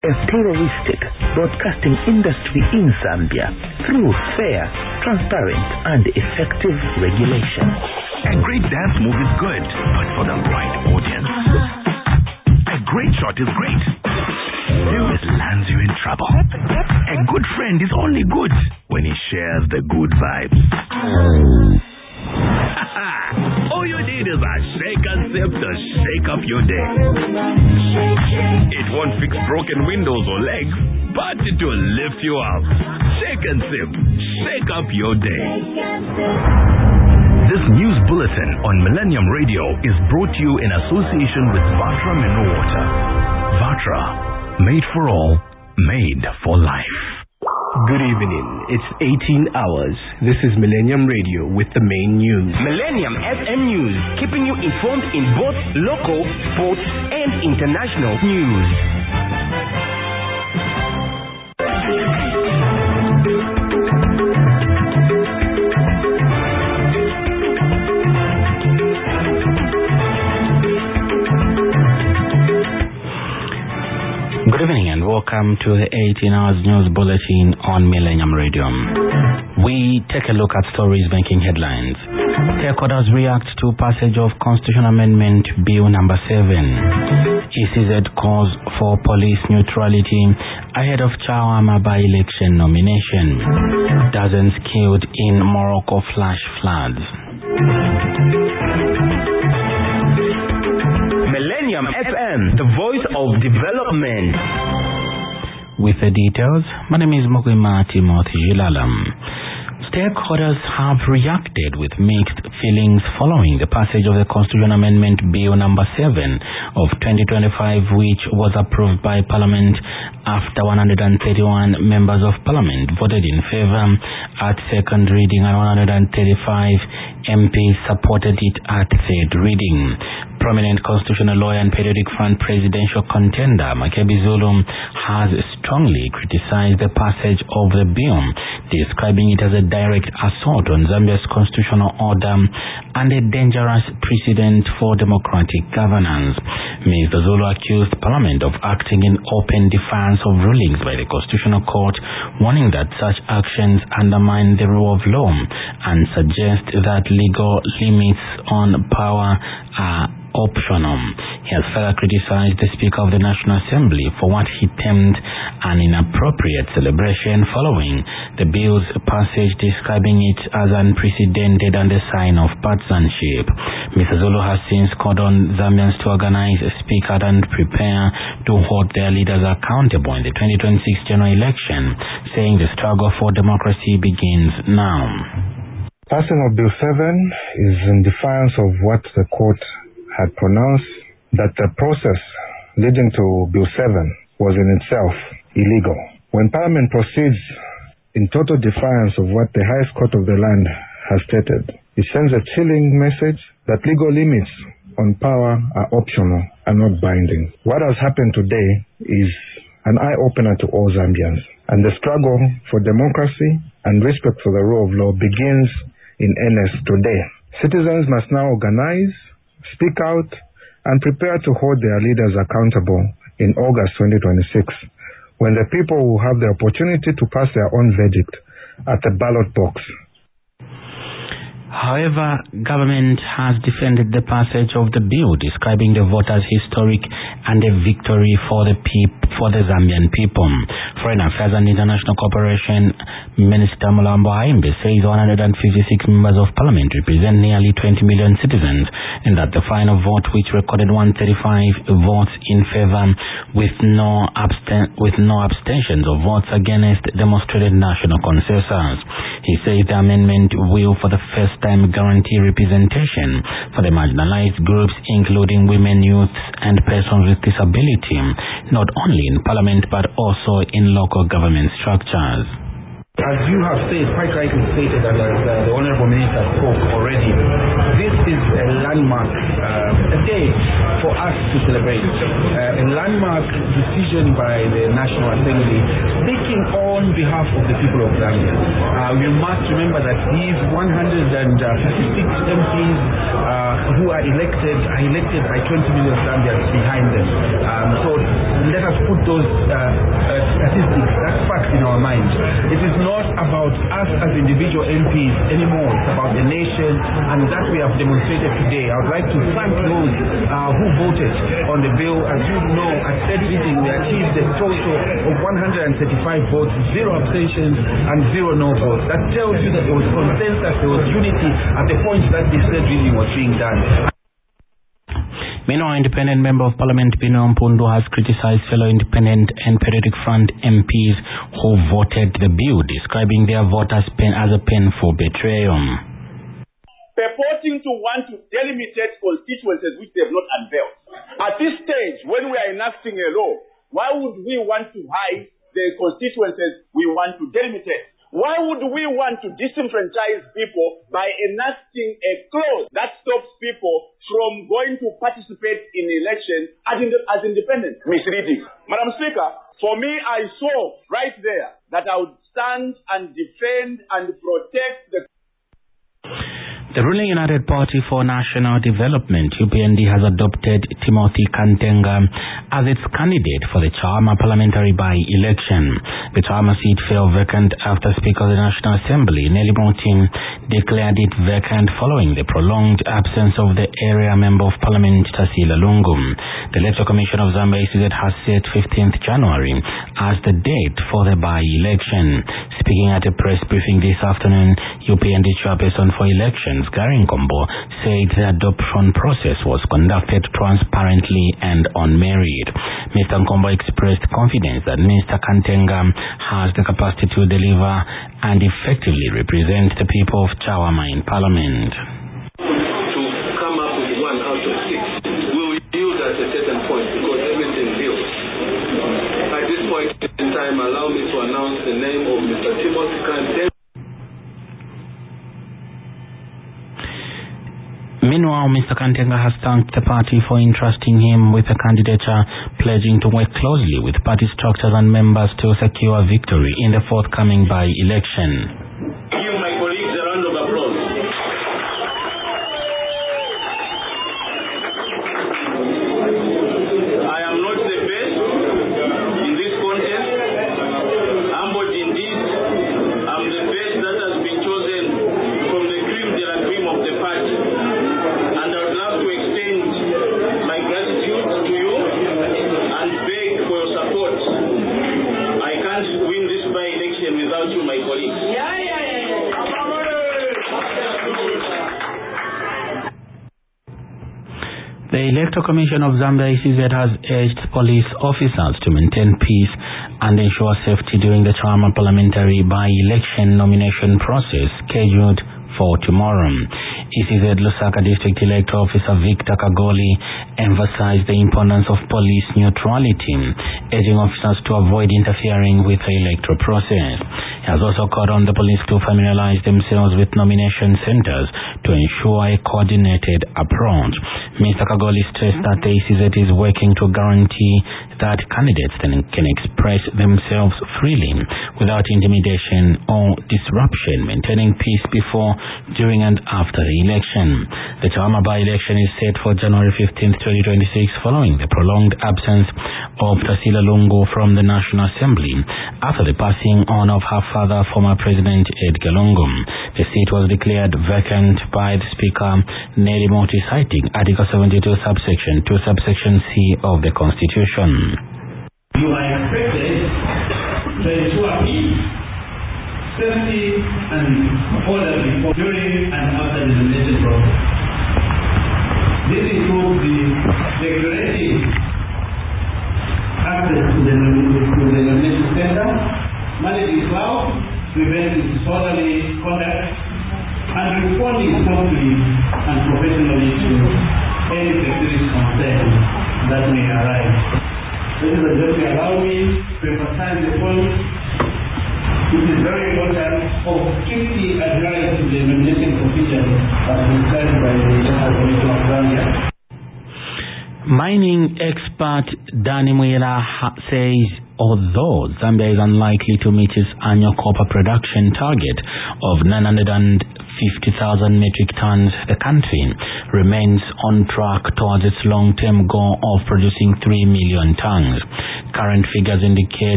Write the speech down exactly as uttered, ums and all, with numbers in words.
a pluralistic broadcasting industry in Zambia through fair, transparent, and effective regulation. A great dance move is good, but for the right audience. A great shot is great, till it lands you in trouble. A good friend is only good when he shares the good vibes. All you need is a shake and sip to shake up your day. It won't fix broken windows or legs, but it will lift you up. Shake and sip, shake up your day. This news bulletin on Millennium Radio is brought to you in association with Vatra Mineral Water. Vatra, made for all, made for life. Good evening. It's eighteen hours. This is Millennium Radio with the main news. Millennium F M News, keeping you informed in both local, sports, and international news. Good evening and welcome to the eighteen hours news bulletin on Millennium Radio. We take a look at stories making headlines. Stakeholders react to passage of Constitutional Amendment Bill number seven. E C Z calls for police neutrality ahead of Chawama by-election nomination. Dozens killed in Morocco flash floods. Millennium F M, the voice of development. With the details, my name is Mugwima Timothy Jilalam. Stakeholders have reacted with mixed feelings following the passage of the Constitutional Amendment Bill number seven of twenty twenty-five, which was approved by Parliament after one hundred thirty-one members of Parliament voted in favor at second reading and one hundred thirty-five M Ps supported it at third reading. Prominent constitutional lawyer and Periodic Front presidential contender Makebi Zulu has strongly criticized the passage of the bill, describing it as a direct assault on Zambia's constitutional order and a dangerous precedent for democratic governance. Mister Zulu accused Parliament of acting in open defiance of rulings by the Constitutional Court, warning that such actions undermine the rule of law and suggest that legal limits on power are optional. He has further criticized the Speaker of the National Assembly for what he termed an inappropriate celebration following the bill's passage, describing it as unprecedented and a sign of partisanship. Mister Zulu has since called on Zambians to organize, speak out and prepare to hold their leaders accountable in the twenty twenty-six general election, saying the struggle for democracy begins now. Passing of Bill seven is in defiance of what the court had pronounced, that the process leading to Bill seven was in itself illegal. When Parliament proceeds in total defiance of what the highest court of the land has stated, it sends a chilling message that legal limits on power are optional and not binding. What has happened today is an eye-opener to all Zambians, and the struggle for democracy and respect for the rule of law begins in earnest today. Citizens must now organize, speak out, and prepare to hold their leaders accountable in August twenty twenty-six, when the people will have the opportunity to pass their own verdict at the ballot box. However, government has defended the passage of the bill, describing the vote as historic and a victory for the peop- for the Zambian people. Foreign Affairs and International Cooperation Minister Mulambo Haimbe says one hundred fifty-six members of Parliament represent nearly twenty million citizens, and that the final vote, which recorded one hundred thirty-five votes in favor with no absten- with no abstentions or votes against, demonstrated national consensus. He says the amendment will, for the first time, guarantee representation for the marginalized groups, including women, youths, and persons with disability, not only in Parliament but also in local government structures. As you have said, quite rightly stated, and as uh, the Honourable Minister spoke already, this is a landmark, uh, a day for us to celebrate. Uh, a landmark decision by the National Assembly speaking on behalf of the people of Zambia. Uh, we must remember that these one hundred fifty-six M Ps uh, who are elected are elected by twenty million Zambians behind them. Um, so let us put those uh, uh, statistics, that fact in our mind. It is not about us as individual M Ps anymore. It's about the nation, and that we have demonstrated today. I would like to thank those uh, who voted on the bill. As you know, at third reading we achieved a total of one hundred thirty-five votes, zero abstentions and zero no votes. That tells you that there was consensus, there was unity at the point that this third reading was being done. Meanwhile, Independent Member of Parliament Bino Mpundu has criticized fellow Independent and Patriotic Front M Ps who voted the bill, describing their vote as, pen, as a painful betrayal. Purporting to want to delimitate constituencies which they have not unveiled. At this stage, when we are enacting a law, why would we want to hide the constituencies we want to delimitate? Why would we want to disenfranchise people by enacting a clause that stops people from going to participate in elections as, in as independent? Misleading. Madam Speaker, for me, I saw right there that I would stand and defend and protect the... The ruling United Party for National Development, U P N D, has adopted Timothy Kantenga as its candidate for the Chawama parliamentary by-election. The Chawama seat fell vacant after Speaker of the National Assembly, Nelly Moti, declared it vacant following the prolonged absence of the area Member of Parliament, Tasila Lungu. The Electoral Commission of Zambia has set fifteenth January as the date for the by-election. Speaking at a press briefing this afternoon, U P N D chairperson for elections, Gary Nkombo, said the adoption process was conducted transparently and unmarried. Mister Nkombo expressed confidence that Mister Kantenga has the capacity to deliver and effectively represent the people of Chawama in Parliament. To come up with one out of six will yield at a certain point because everything builds. At this point in time, allow me to announce the name of Mister Timothy Kantenga. Meanwhile, Mister Kantenga has thanked the party for entrusting him with a candidature, pledging to work closely with party structures and members to secure victory in the forthcoming by-election. Give my colleagues a round of applause. I am not the best in this contest. Humbled indeed. I'm the best that has been chosen from the cream de la cream of the party. And I would love to extend my gratitude to you and beg for your support. I can't win this by-election without you, my colleagues. Yeah, yeah, yeah. The Electoral Commission of Zambia, E C Z, has urged police officers to maintain peace and ensure safety during the Chawama parliamentary by-election nomination process scheduled for tomorrow. E C Z Lusaka District Electoral Officer Victor Kagoli emphasized the importance of police neutrality, urging officers to avoid interfering with the electoral process. He has also called on the police to familiarize themselves with nomination centers to ensure a coordinated approach. Mister Kagoli stressed that the E C Z is working to guarantee that candidates can express themselves freely without intimidation or disruption, maintaining peace before, during and after the election. The Chawama by-election is set for January fifteenth, twenty twenty-six, following the prolonged absence of Tasila Lungu from the National Assembly after the passing on of her father, former President Edgar Lungu. The seat was declared vacant by the Speaker, Nelly Moti, citing Article seventy-two, subsection two, subsection C of the Constitution. You are expected to ensure peace, safety, and order before, during, and after the nomination process. This includes the regulating access to the, to the nomination center, managing crowd, preventing disorderly conduct, and responding promptly and professionally to any security concerns that may arise. This is just allow me to emphasize the point. It is very important of strictly adhering to the nomination procedure as prescribed by the Electoral Commission of Zambia. Mining expert Danny Mwela says although Zambia is unlikely to meet its annual copper production target of nine hundred fifty thousand metric tons, the country remains on track towards its long-term goal of producing three million tons. Current figures indicate